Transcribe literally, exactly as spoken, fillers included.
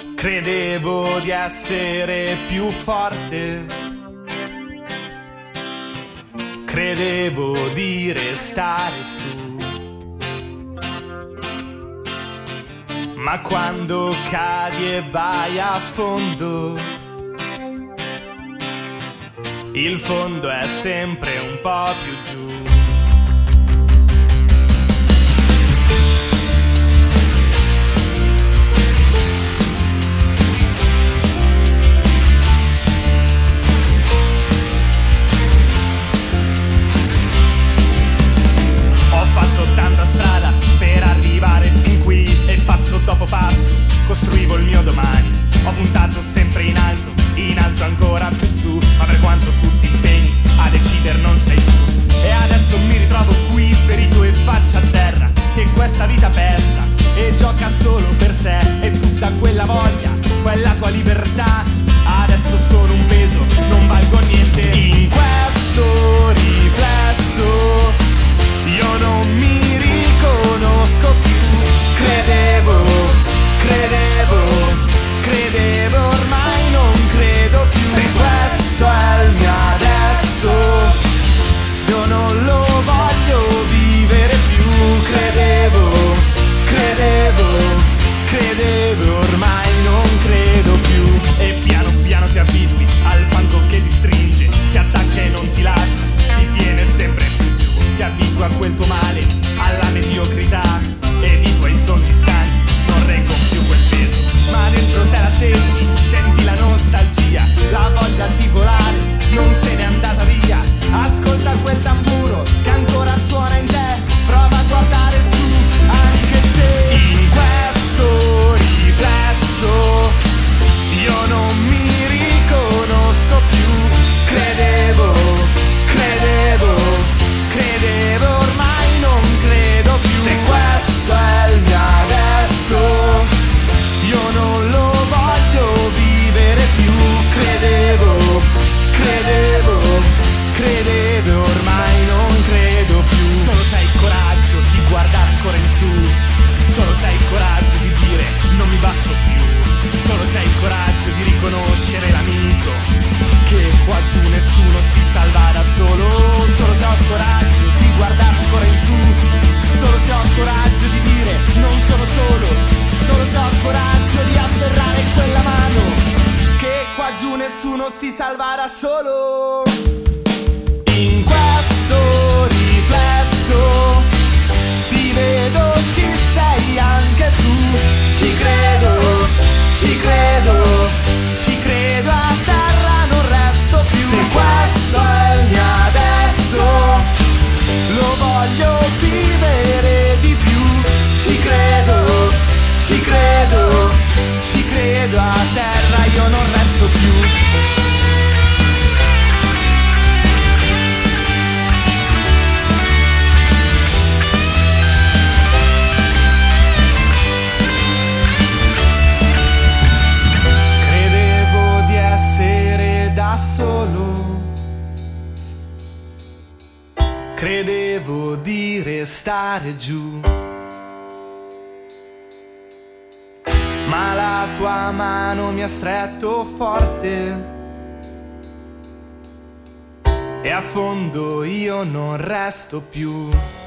Credevo di essere più forte, credevo di restare su, ma quando cadi e vai a fondo, il fondo è sempre un po' più giù. Passo dopo passo costruivo il mio domani. Ho puntato sempre in alto, in alto ancora più su, ma per quanto tu ti impegni a decidere non sei tu. E adesso mi ritrovo qui ferito e faccia a terra, che questa vita pesta e gioca solo per sé. E tutta quella voglia, quella tua libertà, adesso sono un peso, non valgo niente. In questo riflesso io non mi riconosco più. Credevo, credevo, credevo, ormai non credo più. Se questo è il mio adesso, io non lo voglio vivere più. Credevo, credevo, credevo, ormai non credo più. E piano piano ti abitui al fango che ti stringe, si attacca e non ti lascia, ti tiene sempre più giù. Ti abitui a quel tuo male, alla mediocrità, ed i tuoi sogni stanchi non reggono più quel peso. Ma dentro te la senti, senti la nostalgia, la voglia di volare, non se n'è andata via. Ascolta quel tamburo che ancora suona in te, prova a guardare su, anche se in questo riflesso io non mi riconosco più. Credevo, credevo, credevo, ormai non credo più. Se questo è il mio adesso, io non lo voglio vivere più. Credevo, credevo, credevo, ormai non credo più. Solo se hai il coraggio di guardare ancora in su, solo se hai il coraggio di dire non mi basto più, solo se hai il coraggio di riconoscere l'amico, che qua giù nessuno si salva da solo. Solo se ho il coraggio di guardare ancora in su, solo se ho il coraggio di dire non sono solo, solo se ho il coraggio di afferrare quella mano, che qua giù nessuno si salva da solo. In questo riflesso ti vedo, ci sei anche tu. Ci credo, ci credo, ci credo, a terra non resto più. Se questo è il mio adesso, lo voglio vivere di più. Ci credo, ci credo, ci credo, a terra io non resto più. Credevo di essere da solo, credevo di restare giù, ma la tua mano mi ha stretto forte e a fondo io non resto più.